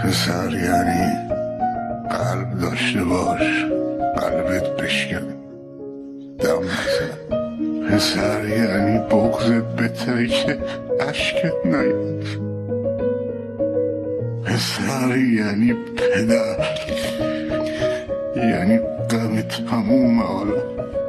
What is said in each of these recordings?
پسر یعنی قلب داشته باش قلبت بشکن دم بزن. پسر یعنی بغضت بهتره که عشقت نیاد. پسر یعنی پدر، یعنی غم تموم حالا.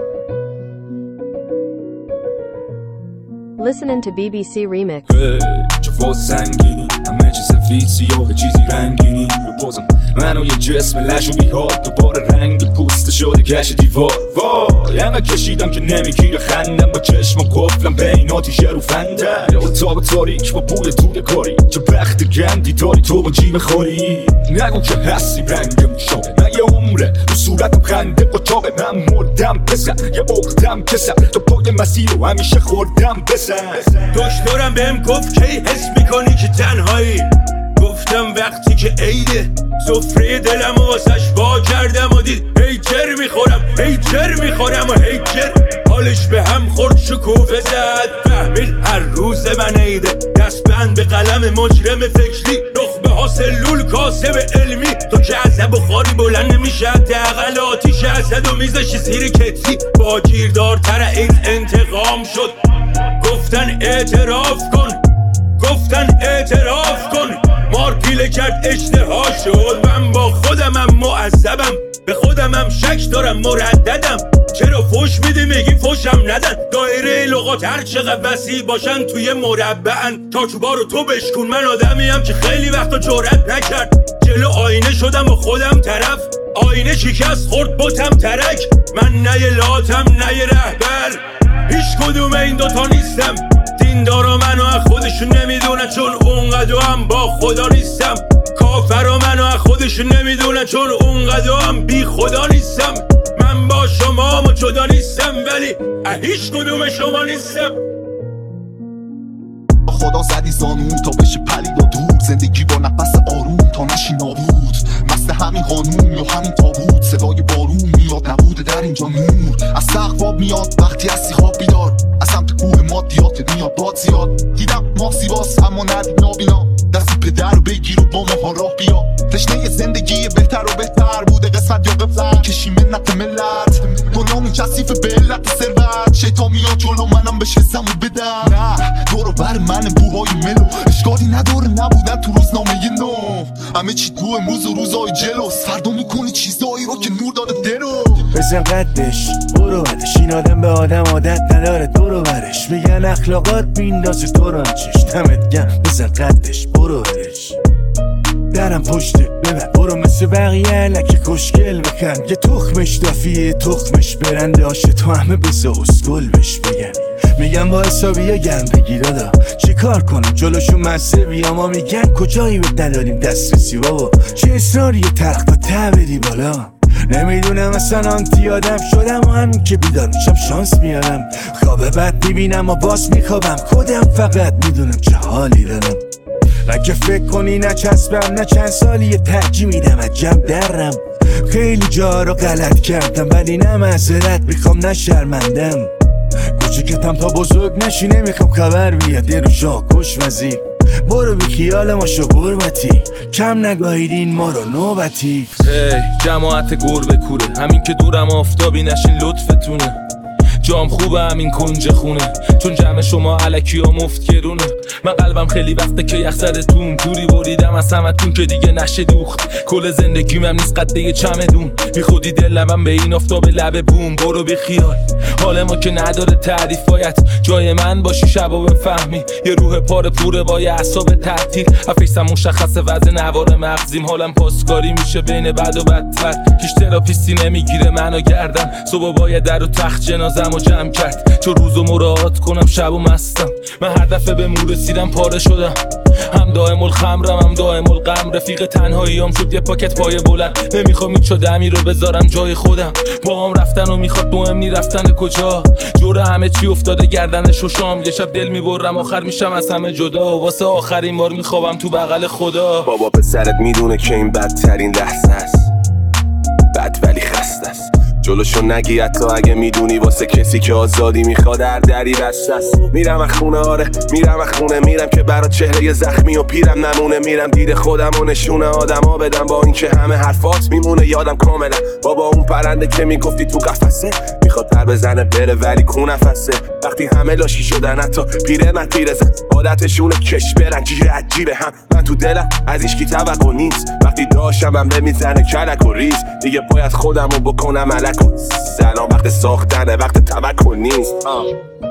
Listening to BBC Remix. چه فاز سنگینی همه چه سفید سیاه چیزی رنگینی رو بازم منو یه جسم لش و بیهاد دوباره رنگ پوست شده کش دیوار. وای همه کشیدم که نمیگیره خندم با چشمم کفلم بین آتیشه رو فندم اتاق تاریک با بوی دود کاری. چه بخت گندی داری تو با جیب خوری. نگو که هستی رنگم شده من یه عمره رو صورتم خنده اتاق من مردم بزن یه عقدم کسم تو پای مسیر رو همیشه خوردم بزن. دکترم بهم گفت کی حس میکنی که تنهایی. گفتم وقتی که عیده سفره دلم و واسش وا کردم و دید هیچر میخورم و هیچر حالش به هم خورد شکوفه زد. فهمید هر روز من عیده دست بند به قلم مجرم فکری نخبه ها سلول کاسب علمی. تو که از بخاری بلند نمیشه حداقل آتیش اسد و میزشی زیر کتری. با گیردارتر عید انتقام شد گفتن اعتراف کن مار پیله کرد اشتها شد. من با خودمم معذبم به خودمم شک دارم مرددم. چرا فوش میدی میگی فوشم ندن. دایره لغات هر چقدر وسیع باشن توی مربعن. چاچوبارو تو بشکن من آدمیم که خیلی وقتا جرأت نکرد. جلو آینه شدم و خودم طرف آینه شکست خورد بتم ترک. من نه لاتم نه رهبر هیچ کدوم این دوتا نیستم. دیندارا منو از خودشون نمیدونن چون اونقدر هم با خدا نیستم. کافرا منو از خودشون نمیدونن چون اونقدر هم بی خدا نیستم. من با شما ما جدا نیستم ولی هیچ کدوم شما نیستم. خدا زدی زانون تا بشه پلید و دور. زندگی با نفس آروم تا نشی نابود. مثل همین قانون یا همین تابوت صدای بارون میاد نبوده در اینجا نور. از سقف آب میاد وقتی هستی خواب بیدار. از سمت کوه مادیات میاد باد زیاد. دیدم ما زیباست اما ندید نابینا. دستی پدر رو بگیر و با ماها راه بیا. تشنه زندگی بهتر و بهتر بوده قسمت یا قفلت کشی منت ملت. دنیامون کثیف به علت ثروت. شیطان میاد جلو منم بشه زمو بدم. نه دورو بر من بوهای ملو اشکالی نداره نبودن تو روزنامه نو. همه چی تو امروز و روزای جلوس. فردا میکنی چیزایی رو که نور داده درو. بزن قدش برو بدش این آدم به آدم عادت نداره دورو برش. میگن اخلاقات بیندازه تو رو چش دمت گم. بزن قدش برو بدش درم پشته ببر برو مثل بقیه لکه کشکل بکن. یه تخمش دافیه تخمش برنده آشه تو همه بزه اسکل بش بگن. میگن با حسابی یا گرم بگیر دادا چی کار کنم جلوشون مصرفی. اما میگن کجایی به نداریم دسترسی بابا. چه اصراری تخت و تبری بالا. نمیدونم اصلا آنتی آدم شدم و همین که بیدار میشم شانس میارم. خواب بد میبینم و باز میخوابم خودم فقط میدونم چه حالی دارم. اگه فکر کنی نچسبم نه چند سالی ترجیح میدم عجب درم. خیلی جا رو غلط کردم ولی نه معذرت میخوام نه شرمندم. کوچیکتم تا بزرگ نشی نمیخوام خبر بیاد یه رو شاه کش وزیر. برو بی خیال ما شو قربتی کم نگاهیدین ما رو نوبتی. جماعت گربه کوره همین که دورم آفتابی نشین لطفتونه. جام خوبه همین کنج خونه چون جمع شما علکی ها مفت گرونه. من قلبم خیلی وقته که یخ زدتون جوری بریدم از همتون که دیگه نشه دوخت. کل زندگیم هم نیست قد یه چمدون. بی خودی دلم به این آفتاب لب بوم. برو بی خیال حال ما که نداره تعریف. باید جای من باشی شبا بفهمی. یه روح پاره پوره با یه اعصاب تعطیل. افیسم مشخصه وزن نوار مغزیم. حالم پاسکاری میشه بین بد و بدتر. هیچ تراپیستی نمیگیره منو گردم. صبح باید در و تخت جنازم و جمع کرد چون روزو مراعات کنم شب و مستم. من هر دفعه به مور رسیدم پاره شدم. هم دائم الخمرم هم دائم الغم. رفیق تنهاییام شد یه پاکت پای بلند. نمیخوام هیچ دمی رو بذارم جای خودم. با هم رفتن و میخواد مهم نی رفتن کجا. جوره همه چی افتاده گردنش و شام. یه شب دل میبرم آخر میشم از همه جدا. واسه آخرین بار میخوابم تو بغل خدا. بابا پسرت میدونه که این بدترین لحظه است. بد ولی خسته است. جلوشو نگی حتی اگه میدونی واسه کسی که آزادی میخواد هر دری بسته است. میرم از خونه، آره میرم از خونه، میرم که برا چهره زخمی و پیرم نمونه. میرم دید خودم و نشونه آدما بدم، با اینکه همه حرفات میمونه یادم کاملا. بابا اون پرنده که میگفتی تو قفسه میخواد پر بزنه بره ولی کو نفسه. وقتی همه لاشی شدن حتی پیرمرد پیرزن عادتشونه کش برن جیره عجیبه هم. من تو دلم از ایشکی توقع نیست، وقتی داشتم هم به میزنه کلک و ریز. دیگه باید خودمو بکنم ملک و سلام، وقت ساختنه وقت توکل نیست.